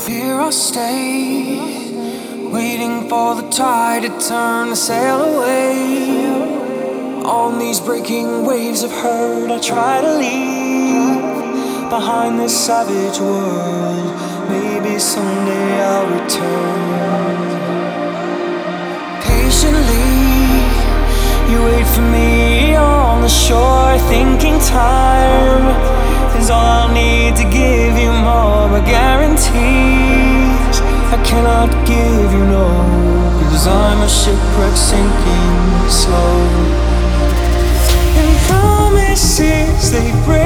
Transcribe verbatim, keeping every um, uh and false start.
Here I'll stay, waiting for the tide to turn the sail away. On these breaking waves of hurt, I try to leave behind this savage world. Maybe someday I'll return. Patiently, you wait for me on the shore, thinking time is all I'll need to give you more. But guarantees I cannot give you no, 'cause I'm a shipwreck sinking slow. And promises they break